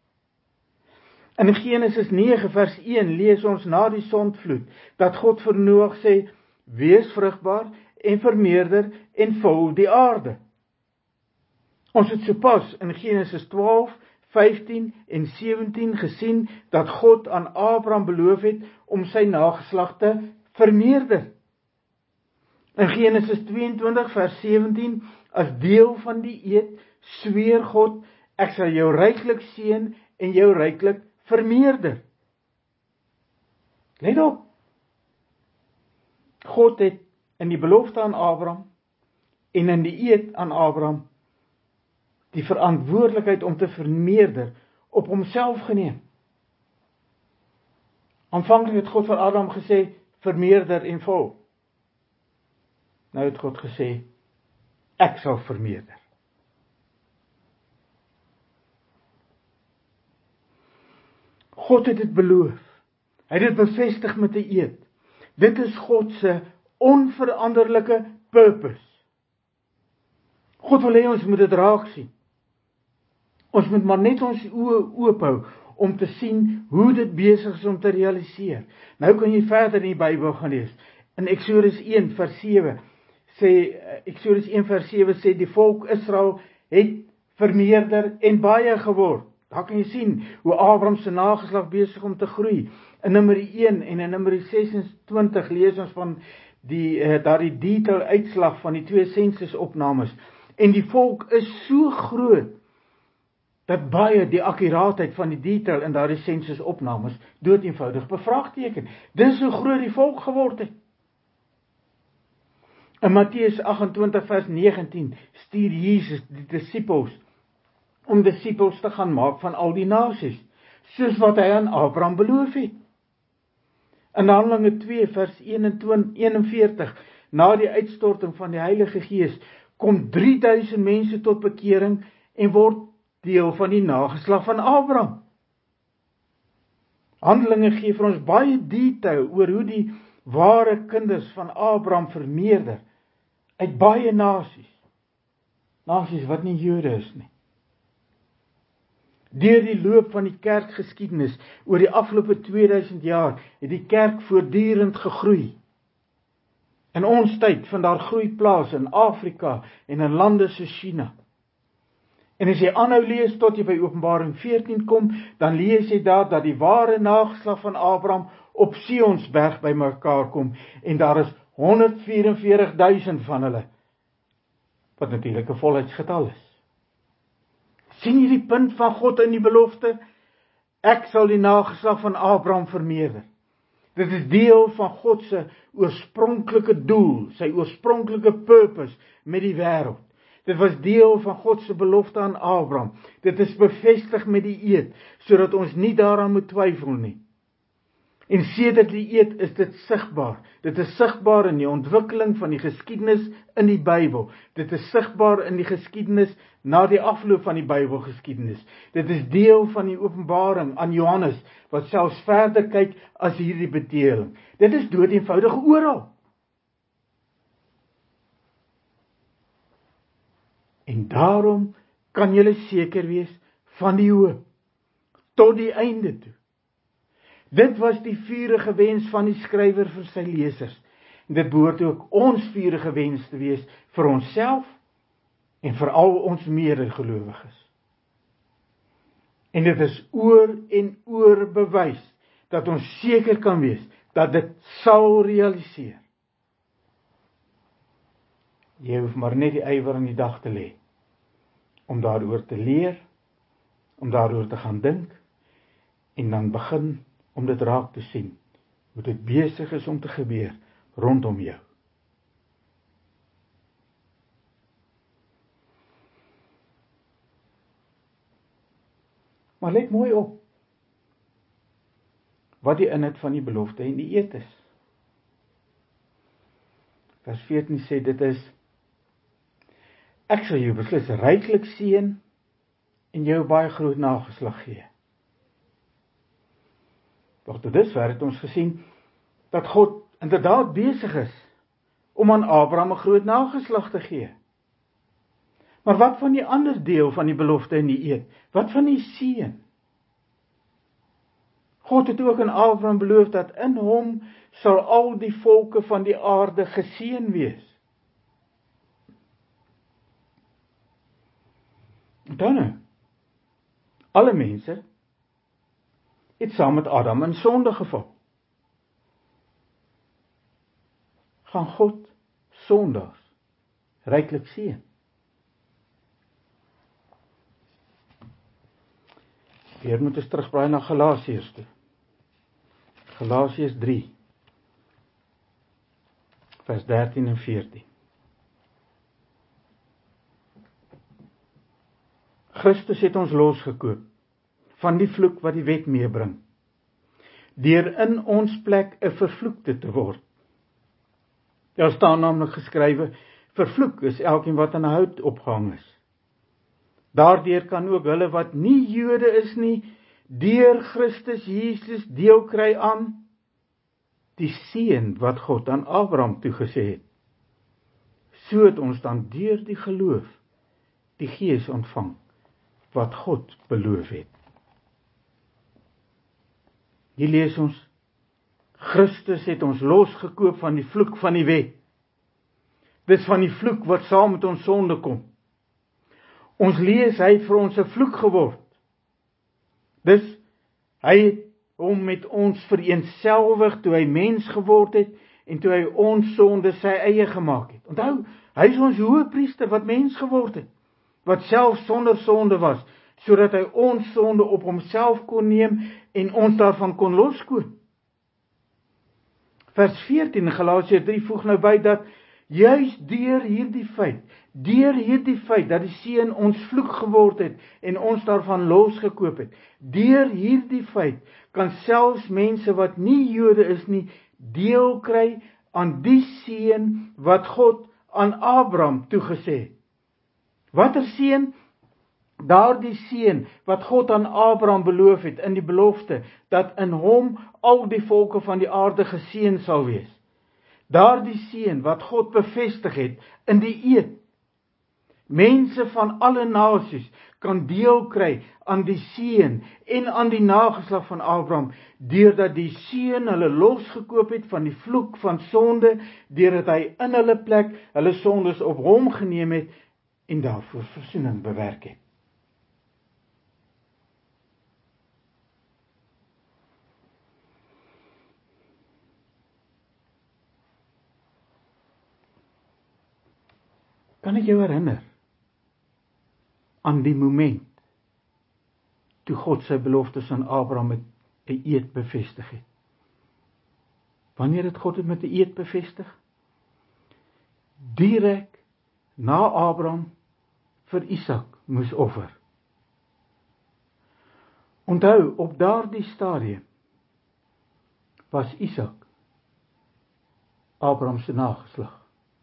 S1: In Genesis nege vers een lees ons na die sondvloed, dat God vir Noag sê, wees vrugbaar en vermeerder en vul die aarde. Ons het sopas in Genesis twaalf, vyftien en sewentien gesien, dat God aan Abraham beloof het, om sy nageslag te vermeerder. In Genesis tweeëntwintig vers sewentien, as deel van die eed, sweer God, ek sal jou ryklik seën en jou ryklik vermeerder. Let op, God het in die belofte aan Abraham en in die eed aan Abraham die verantwoordelikheid om te vermeerder op homself geneem. Aanvanklik het God vir Adam gesê, vermeerder en vul. Nou het God gesê, ek sal vermeerder. God het dit beloof. Hy het dit bevestig met 'n eed. Dit is God se onveranderlike purpose. God wil hê ons moet dit raak sien. Ons moet maar net ons oë oop hou om te sien hoe dit besig is om te realiseer. Nou kan jy verder in die Bybel gaan lees. In Eksodus een vers sewe sê Eksodus een vers sewe sê die volk Israel het vermeerder en baie geword. Daar kan jy sien hoe Abraham se nageslag besig om te groei. In Numeri een en in Numeri sesentwintig lees ons van die uh, daardie detail uitslag van die twee sensusopnames. En die volk is so groot dat baie die akkuraatheid van die detail in daardie sensusopnames dood eenvoudig bevraagteken. Dis hoe groot die volk geword het. In Matteus agt-en-twintig vers negentien stuur Jesus die disippels om disippels te gaan maak van al die nasies, soos wat hy aan Abraham beloof het. In Handelinge twee vers eenenveertig, na die uitstorting van die Heilige Gees, kom drie duisend mense tot bekering en word deel van die nageslag van Abraham. Handelinge gee vir ons baie detail oor hoe die ware kinders van Abraham vermeerder uit baie nasies. Nasies wat nie Jode is nie. Deur die loop van die kerkgeskiedenis oor die afgelope tweeduisend jaar het die kerk voortdurend gegroei. In ons tyd vind daar groei plaas in Afrika en in lande soos China. En as jy aanhou lees tot jy by Openbaring veertien kom, dan lees jy daar dat die ware nageslag van Abraham op Sionsberg by mekaar kom en daar is honderdvierenveertig duisend van hulle, wat natuurlik 'n volheidsgetal is. Sien jy die punt van God in die belofte? Ek sal die nageslag van Abraham vermeerder. Dit is deel van God se oorspronklike doel, sy oorspronklike purpose met die wêreld. Dit was deel van God se belofte aan Abraham. Dit is bevestig met die eed, sodat ons nie daaraan moet twyfel nie. En sedert die eed is dit sigbaar. Dit is sigbaar in die ontwikkeling van die geskiedenis in die Bybel. Dit is sigbaar in die geskiedenis na die afloop van die Bybelgeskiedenis. Dit is deel van die Openbaring aan Johannes, wat selfs verder kyk as hierdie bedeling. Dit is dood eenvoudig oral. En daarom kan julle seker wees van die hoop, tot die einde toe. Dit was die vurige wens van die skrywer vir sy lesers. En dit behoort ook ons vurige wens te wees vir onsself en vir al ons medegelowiges. En dit is oor en oor bewys dat ons seker kan wees dat dit sal realiseer. Jy hoef maar net die ywer in die dag te lê, om daaroor te leer, om daaroor te gaan dink, en dan begin om dit raak te sien, hoe dit besig is om te gebeur rondom jou. Maar let mooi op, wat die inhoud van die belofte en die eed is. Vers veertien sê dit is, ek sal jou beslis ryklik seën en jou baie groot nageslag gee. Doch tot dusver het ons gesien dat God inderdaad besig is om aan Abraham 'n groot nageslag te gee. Maar wat van die ander deel van die belofte en die eed? Wat van die seën? God het ook aan Abraham beloof dat in hom sal al die volke van die aarde geseën wees. Dan nou, alle mense het saam met Adam in sonde geval. Gaan God sondaars ryklik seën? Hier moet ons terugbraai na Galasiërs toe. Galasiërs drie, vers dertien en veertien. Christus het ons losgekoop van die vloek wat die wet meebring, deur in ons plek 'n vervloekte te word. Daar staan namelijk geskrywe, vervloek is elkeen wat aan 'n hout opgehang is. Daardeur kan ook hulle wat nie Jode is nie, deur Christus Jesus deel kry aan die seën wat God aan Abraham toegesê het. So het ons dan deur die geloof die Gees ontvang wat God beloof het. Hier lees ons, Christus het ons losgekoop van die vloek van die wet. Dis van die vloek wat saam met ons sonde kom. Ons lees, hy het vir ons 'n vloek geword. Dis, hy het hom met ons vereenselwig toe hy mens geword het en toe hy ons sonde sy eie gemaak het. Onthou, hy is ons hoëpriester wat mens geword het, wat self sonder sonde was, sodat hy ons sonde op homself kon neem en ons daarvan kon loskoon. Vers veertien in Galasiërs drie voeg nou by dat juis deur hierdie feit, deur hierdie feit dat die Seun ons vloek geword het en ons daarvan losgekoop het, deur hierdie feit kan selfs mense wat nie Jode is nie, deel kry aan die seën wat God aan Abraham toegesê het. Watter seën? Daardie seën wat God aan Abraham beloof het in die belofte, dat in hom al die volke van die aarde geseën sal wees. Daardie seën wat God bevestig het in die eed. Mense van alle nasies kan deel kry aan die seën en aan die nageslag van Abraham, deurdat die seun hulle losgekoop het van die vloek van sonde, deurdat hy in hulle plek hulle sondes op hom geneem het en daarvoor versoening bewerk het. Kan ek jou herinner aan die moment toe God sy beloftes aan Abraham met 'n eed bevestig het? Wanneer het God dit met 'n eed bevestig? Direk na Abraham vir Isak moes offer. Onthou, op daardie stadium was Isak Abraham se nageslag.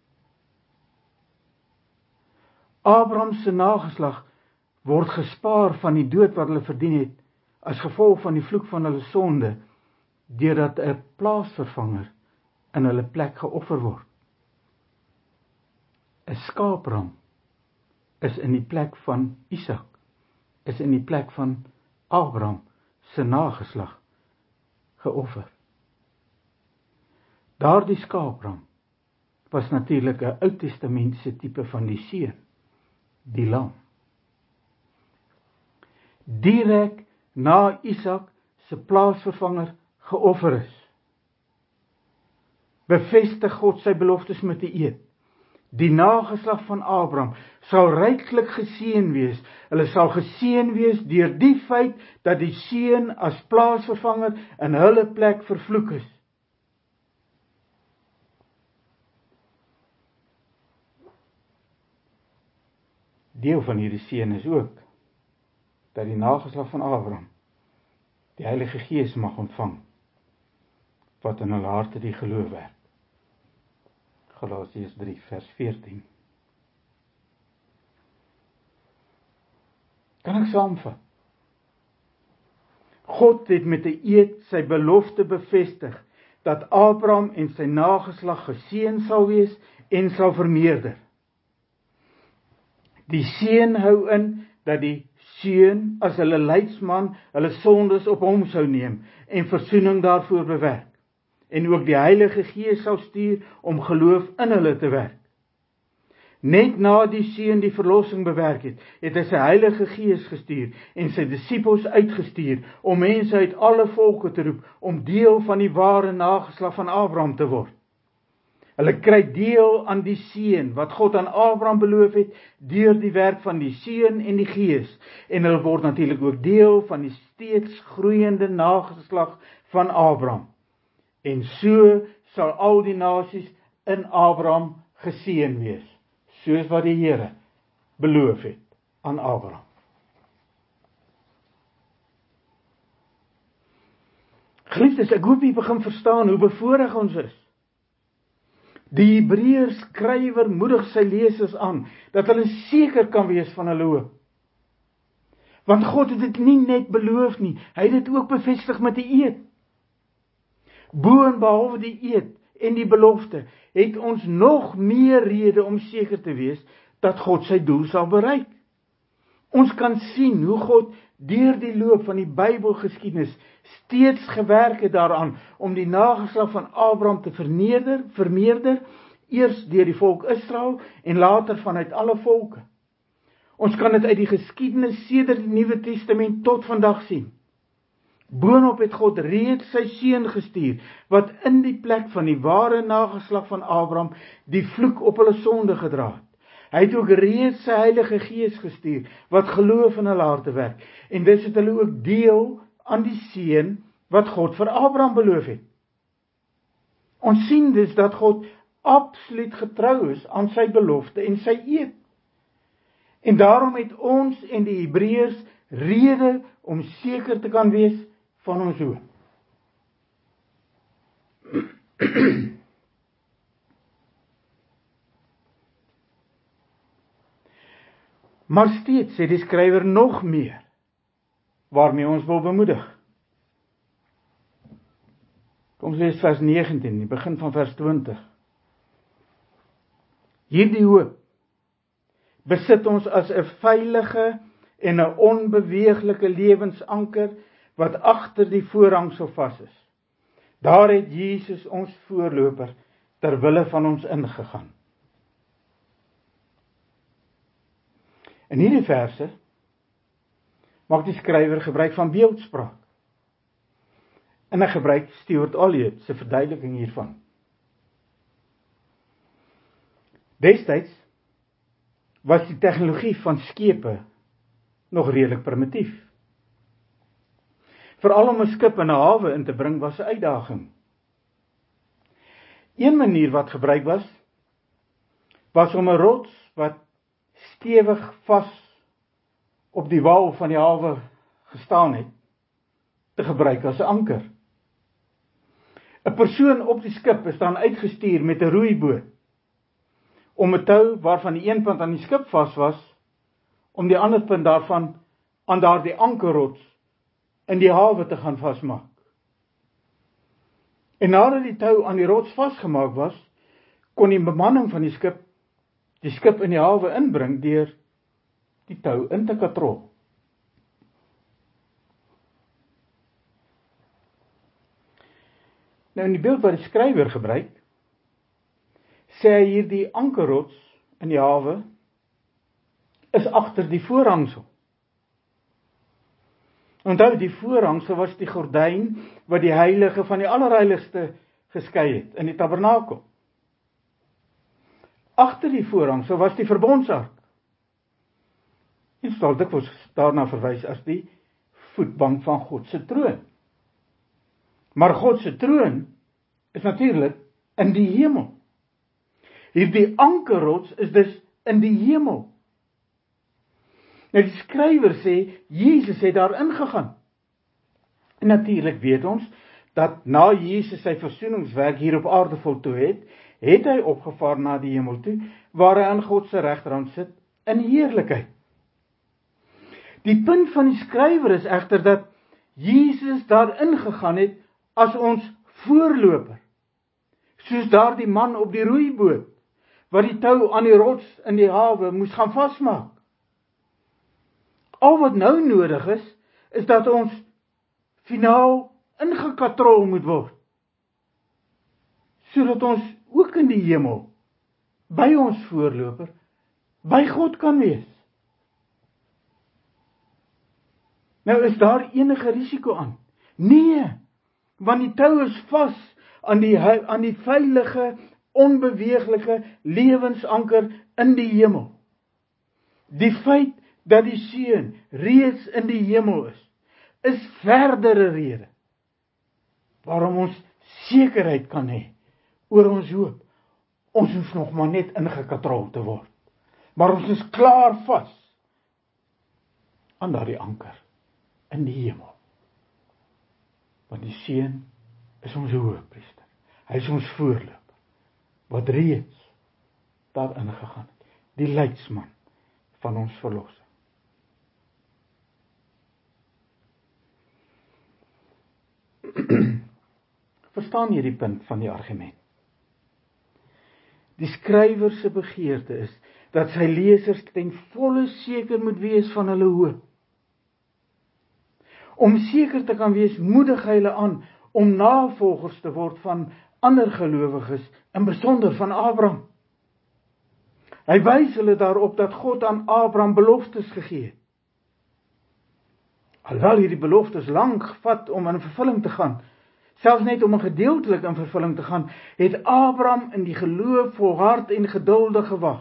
S1: Abraham se nageslag word gespaar van die dood wat hulle verdien het as gevolg van die vloek van hulle sonde, deurdat 'n plaasvervanger in hulle plek geoffer word. 'n Skaapram is in die plek van Isak, is in die plek van Abraham se nageslag geoffer. Daardie skaapram was natuurlik 'n Ou Testamentiese tipe van die seun, die lam. Direk na Isak se plaasvervanger geoffer is, bevestig God sy beloftes met 'n eed. Die nageslag van Abraham sal ryklik geseën wees. Hulle sal geseën wees deur die feit dat die seun as plaasvervanger in hulle plek vervloek is. Deel van hierdie seën is ook dat die nageslag van Abraham die Heilige Gees mag ontvang, wat in hulle harte die geloof werk. Galasiërs drie vers veertien. Kan ek saamvat? God het met 'n eed sy belofte bevestig dat Abraham en sy nageslag geseën sal wees en sal vermeerder. Die seën hou in dat die seun as hulle leidsman hulle sondes op hom sou neem en versoening daarvoor bewerk. En ook die Heilige Gees sal stuur om geloof in hulle te werk. Net na die seun die verlossing bewerk het, het hy sy Heilige Gees gestuur en sy disippels uitgestuur om mense uit alle volke te roep om deel van die ware nageslag van Abraham te word. Hulle kry deel aan die seën wat God aan Abraham beloof het deur die werk van die Seun en die Gees, en hulle word natuurlik ook deel van die steeds groeiende nageslag van Abraham. En so sal al die nasies in Abraham geseën wees, soos wat die Here beloof het aan Abraham. Geliefdes, ek hoop jy begin verstaan hoe bevoorreg ons is. Die Hebreërs skrywer moedig sy lesers aan dat hulle seker kan wees van hulle hoop. Want God het dit nie net beloof nie, hy het dit ook bevestig met 'n eed. Bo en behalwe die eed en die belofte, het ons nog meer rede om seker te wees dat God sy doel sal bereik. Ons kan sien hoe God deur die loop van die Bybelgeskiedenis steeds gewerk het daaraan om die nageslag van Abraham te vermeerder, vermeerder, eers deur die volk Israel en later vanuit alle volke. Ons kan dit uit die geskiedenis sedert die Nuwe Testament tot vandag sien. Boonop het God reeds sy seun gestuur, wat in die plek van die ware nageslag van Abraham die vloek op hulle sonde gedra het. Hy het ook reeds sy Heilige Gees gestuur, wat geloof in hulle harte werk, en dis het hulle ook deel aan die seën wat God vir Abraham beloof het. Ons sien dus dat God absoluut getrou is aan sy belofte en sy eed. En daarom het ons en die Hebreërs rede om seker te kan wees van ons hoop. Maar steeds sê die skrywer nog meer, waarmee ons wil bemoedig. Kom ons lees vers negentien, die begin van vers twintig. Hierdie hoop besit ons as 'n veilige en 'n onbeweeglike lewensanker wat agter die voorhangsel vas is. Daar het Jesus ons voorloper ter wille van ons ingegaan. In hierdie verse maak die skrywer gebruik van beeldspraak. En hy gebruik Stuart Olliott se verduideliking hiervan. Destyds was die tegnologie van skepe nog redelik primitief. Veral om 'n skip in 'n hawe in te bring was 'n uitdaging. Een manier wat gebruik was, was om 'n rots wat stewig vas op die wal van die hawe gestaan het, te gebruik as 'n anker. 'n Persoon op die skip is dan uitgestuur met 'n roeiboot, om 'n tou waarvan die een punt aan die skip vas was, om die ander punt daarvan aan daardie ankerrots in die hawe te gaan vasmaak. En nadat die tou aan die rots vasgemaak was, kon die bemanning van die skip die skip in die hawe inbring deur die tou in te katrol. Nou in die beeld wat die skrywer gebruik, sê hy hier die ankerrots in die hawe is agter die voorhangsel. Onthou, die voorhangsel was die gordyn wat die heilige van die allerheiligste geskei het in die tabernakel. Agter die voorhangsel was die verbondsark. En sal dikwels daarna verwys as die voetbank van God se troon. Maar God se troon is natuurlik in die hemel. Hierdie ankerrots is dus in die hemel. Nou die skrywer sê, Jesus het daar ingegaan. En natuurlik weet ons, dat na Jesus sy versoeningswerk hier op aarde voltooi het, het hy opgevaar na die hemel toe, waar hy aan God se regterhand sit, in heerlikheid. Die punt van die skrywer is egter dat Jesus daar ingegaan het, as ons voorloper, soos daardie man op die roeiboot, wat die tou aan die rots in die hawe moes gaan vasmaak. Al wat nou nodig is, is dat ons finaal ingekatrol moet word, sodat ons ook in die hemel, by ons voorloper, by God kan wees. Nou is daar enige risiko aan? Nee, want die tou is vas aan die, aan die veilige, onbeweeglike lewensanker in die hemel. Die feit dat die seun reeds in die hemel is, is verdere rede waarom ons sekerheid kan hê oor ons hoop. Ons hoef nog maar net ingekatrol te word, maar ons is klaar vas aan daardie anker in die hemel. Want die seun is ons hoëpriester. Hy is ons voorloper, wat reeds daar ingegaan het. Die leidsman van ons verlossing. Verstaan jy die punt van die argument? Die skrywer se begeerte is dat sy lesers ten volle seker moet wees van hulle hoop. Om seker te kan wees, moedig hy hulle aan om navolgers te word van ander gelowiges, in besonder van Abraham. Hy wys hulle daarop dat God aan Abraham beloftes gegee het. Alhoewel hierdie beloftes lank gevat om in vervulling te gaan, selfs net om 'n gedeeltelik in vervulling te gaan, het Abraham in die geloof volhard en geduldig gewag.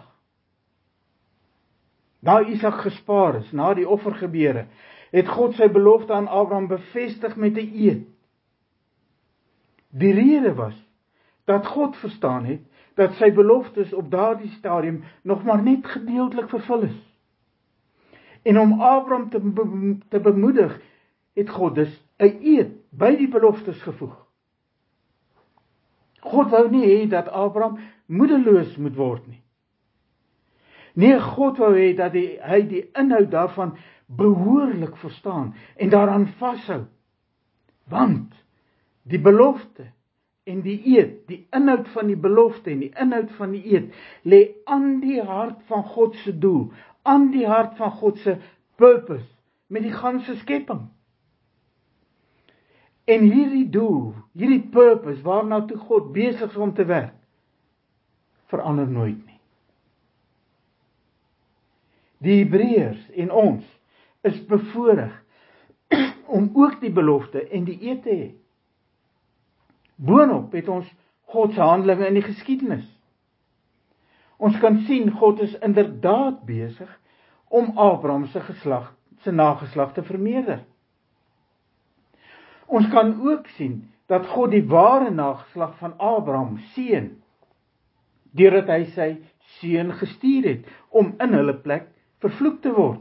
S1: Na Isak gespaar is, na die offergebeure, het God sy belofte aan Abraham bevestig met 'n eed. Die rede was dat God verstaan het dat sy beloftes op daardie stadium nog maar net gedeeltelik vervul is. En om Abraham te, be te bemoedig, het God dus 'n eed by die beloftes gevoeg. God wou nie hê dat Abraham moedeloos moet word nie. Nee, God wou hê dat die, hy die inhoud daarvan behoorlik verstaan en daaraan vashou. Want die belofte en die eed, die inhoud van die belofte en die inhoud van die eed, lê aan die hart van God se doel, aan die hart van God se purpose, met die ganse skepping. En hierdie doel, hierdie purpose, waarna toe God besig is om te werk, verander nooit nie. Die Hebreërs en ons is bevoorreg om ook die belofte en die eed te hê. Boonop het ons God se handelinge in die geskiedenis. Ons kan sien God is inderdaad besig om Abraham se geslag, se nageslag te vermeerder. Ons kan ook sien dat God die ware nageslag van Abraham seën, deurdat hy sy seun gestuur het om in hulle plek vervloek te word.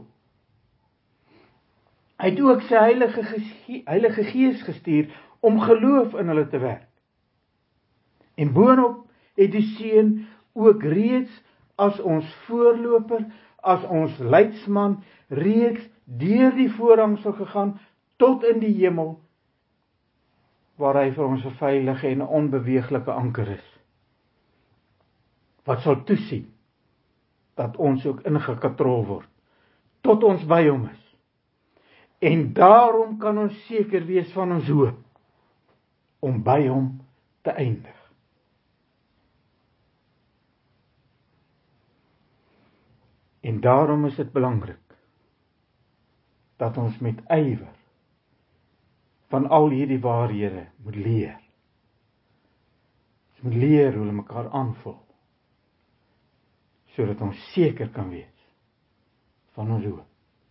S1: Hy het ook sy heilige, heilige gees gestuur om geloof in hulle te werk. En boonop het die seun ook reeds as ons voorloper, as ons leidsman, reeds deur die voorhangsel gegaan tot in die hemel, waar hy vir ons 'n veilige en onbeweeglike anker is, wat sal toesien dat ons ook ingekatrol word, tot ons by hom is. En daarom kan ons seker wees van ons hoop, om by hom te eindig. En daarom is dit belangrik, dat ons met ywer van al hierdie waarhede moet leer. Ons moet leer hoe hulle mekaar aanvul, sodat ons seker kan wees van ons hoop.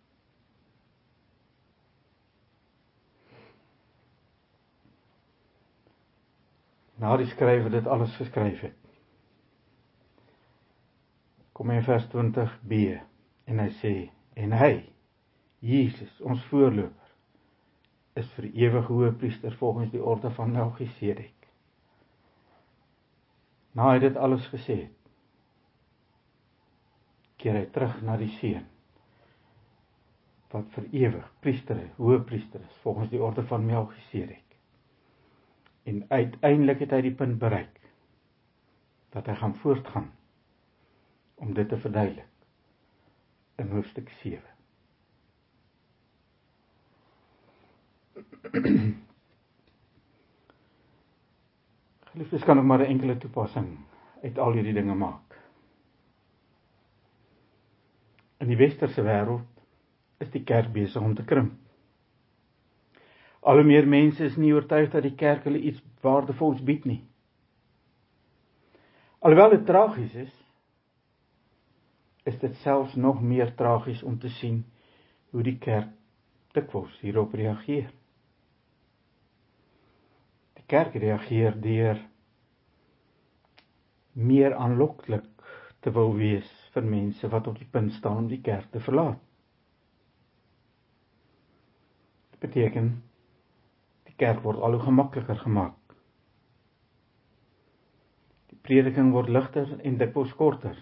S1: Na die skrywer dit alles geskryf het, kom hy in vers twintig b, en hy sê, en hy, Jesus, ons voorloper, is vir ewige hoëpriester volgens die orde van Melchisedek. Na hy dit alles gesê het, keer hy terug na die seun, wat vir ewig priester, hoëpriester is, volgens die orde van Melchisedek. En uiteindelik het hy die punt bereik, dat hy gaan voortgaan, om dit te verduidelik, in hoofstuk sewe. Geliefdes, kan ek maar 'n enkele toepassing uit al hierdie dinge maak. In die westerse wêreld is die kerk besig om te krimp. Al hoe meer mense is nie oortuig dat die kerk hulle iets waardevols bied nie. Alhoewel dit tragies is, is dit selfs nog meer tragies om te sien hoe die kerk dikwels hierop reageer. Die kerk reageer deur meer aanloklik te wil wees vir mense wat op die punt staan om die kerk te verlaat. Dit beteken, die kerk word al hoe gemakliker gemaak. Die prediking word ligter en dikwels korter.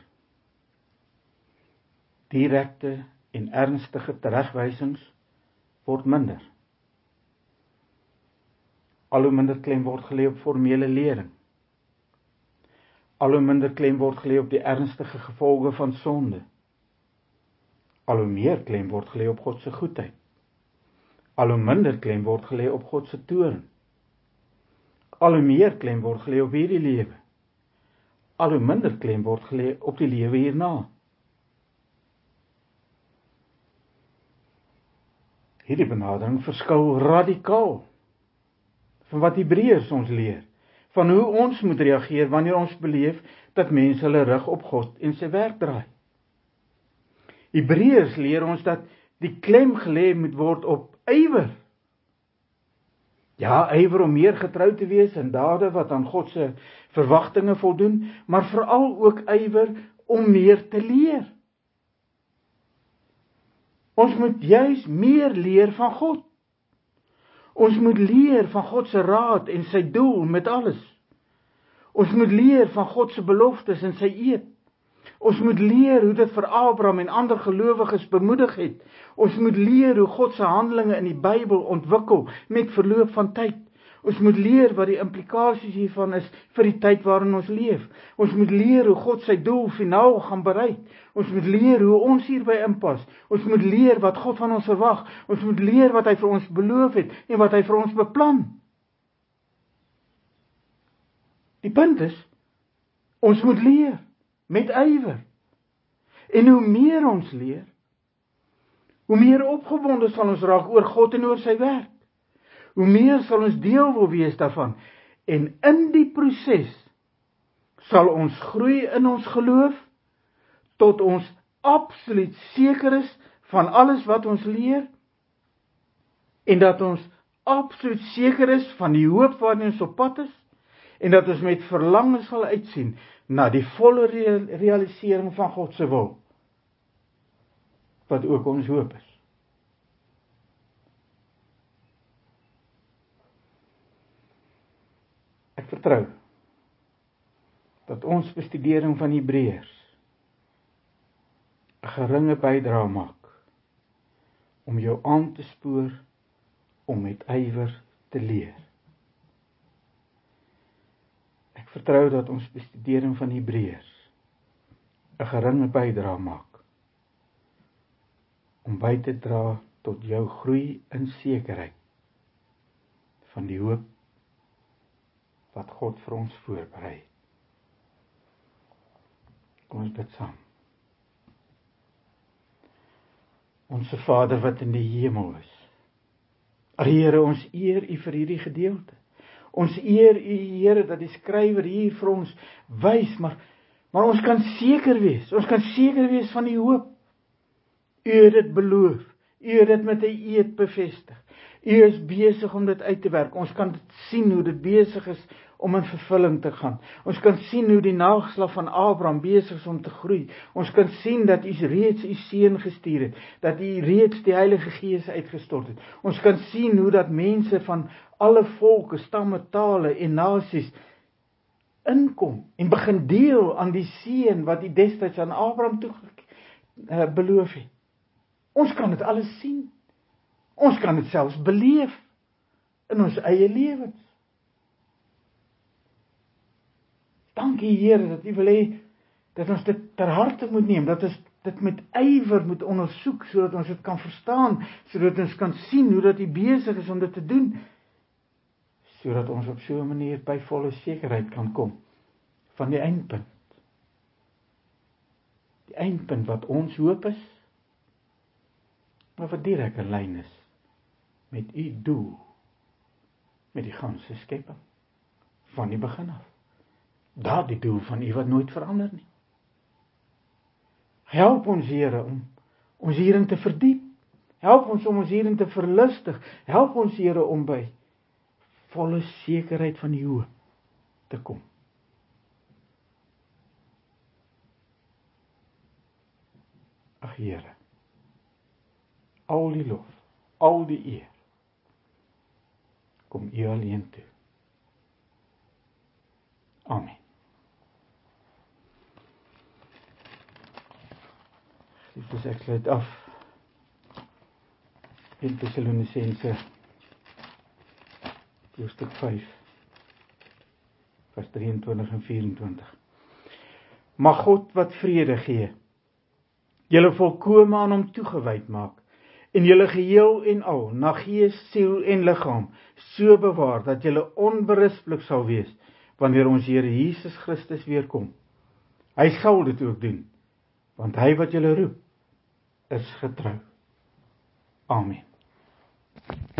S1: Direkte en ernstige teregwysings word minder. Al hoe minder klem word gelê op formele lering. Al hoe minder klem word gelê op die ernstige gevolge van sonde. Al hoe meer klem word gelê op God se goedheid. Al hoe minder klem word gelê op God se toorn. Al hoe meer klem word gelê op hierdie lewe. Al hoe minder klem word gelê op die lewe hierna. Hierdie benadering verskil radikaal van wat Hebreërs ons leer, van hoe ons moet reageer wanneer ons beleef dat mense hulle rug op God en sy werk draai. Hebreërs leer ons dat die klem gelê moet word op ywer. Ja, ywer om meer getrou te wees in dade wat aan God se verwagtinge voldoen, maar veral ook ywer om meer te leer. Ons moet juis meer leer van God. Ons moet leer van God se raad en sy doel met alles. Ons moet leer van God se beloftes en sy eed. Ons moet leer hoe dit vir Abraham en ander gelowiges bemoedig het. Ons moet leer hoe God se handelinge in die Bybel ontwikkel met verloop van tyd. Ons moet leer wat die implikasies hiervan is vir die tyd waarin ons leef. Ons moet leer hoe God sy doel finaal gaan bereik. Ons moet leer hoe ons hierby inpas. Ons moet leer wat God van ons verwag. Ons moet leer wat hy vir ons beloof het en wat hy vir ons beplan. Die punt is, ons moet leer met ywer. En hoe meer ons leer, hoe meer opgewonde sal ons raak oor God en oor sy werk. Hoe meer sal ons deel wil wees daarvan. En in die proses sal ons groei in ons geloof, tot ons absoluut seker is van alles wat ons leer, en dat ons absoluut seker is van die hoop waarin ons op pad is, en dat ons met verlange sal uitsien na die volle realisering van God se wil, wat ook ons hoop is. Ek vertrou dat ons bestudering van Hebreërs 'n geringe bydrae maak om jou aan te spoor om met ywer te leer. Ek vertrou dat ons bestudering van Hebreërs 'n geringe bydrae maak om by te dra tot jou groei in sekerheid van die hoop wat God vir ons voorberei. Kom ons bid saam. Onse Vader wat in die hemel is. Here, ons eer U vir hierdie gedeelte. Ons eer U, Here, dat die skrywer hier vir ons wys, maar, maar ons kan seker wees, ons kan seker wees van die hoop. U het dit beloof, U het dit met 'n eed bevestig. U is besig om dit uit te werk. Ons kan sien hoe dit besig is om in vervulling te gaan. Ons kan sien hoe die nageslag van Abraham besig is om te groei. Ons kan sien dat U reeds U seun gestuur het, dat U reeds die Heilige Gees uitgestort het. Ons kan sien hoe dat mense van alle volke, stamme, tale en nasies inkom en begin deel aan die seën wat U destyds aan Abraham toe uh, beloof het. Ons kan dit alles sien. Ons kan dit selfs beleef in ons eie lewens. Dankie Here dat U wil hê dat ons dit ter harte moet neem, dat ons dit met ywer moet ondersoek, sodat ons dit kan verstaan, sodat ons kan sien hoe dat U besig is om dit te doen, sodat ons op so 'n manier by volle sekerheid kan kom van die eindpunt. Die eindpunt wat ons hoop is, maar wat direk in lyn is met U doel, met die ganse skepping, van die begin af. Daardie doel van U wat nooit verander nie. Help ons Here om ons hierin te verdiep. Help ons om ons hierin te verlustig. Help ons Here om by volle sekerheid van die hoop te kom. Ag Here, al die lof, al die eer, kom U alleen toe. Amen. Liefdes, ek sluit af in Tessalonisense hoofstuk vyf, vers drieëntwintig en vyf-en-twintig. Mag God wat vrede gee, julle volkome aan hom toegewyd maak, en julle geheel en al, na gees, siel en liggaam, so bewaar, dat julle onberispelik sal wees, wanneer ons Here Jesus Christus weerkom. Hy sal dit ook doen, want hy wat julle roep, is getrou. Amen.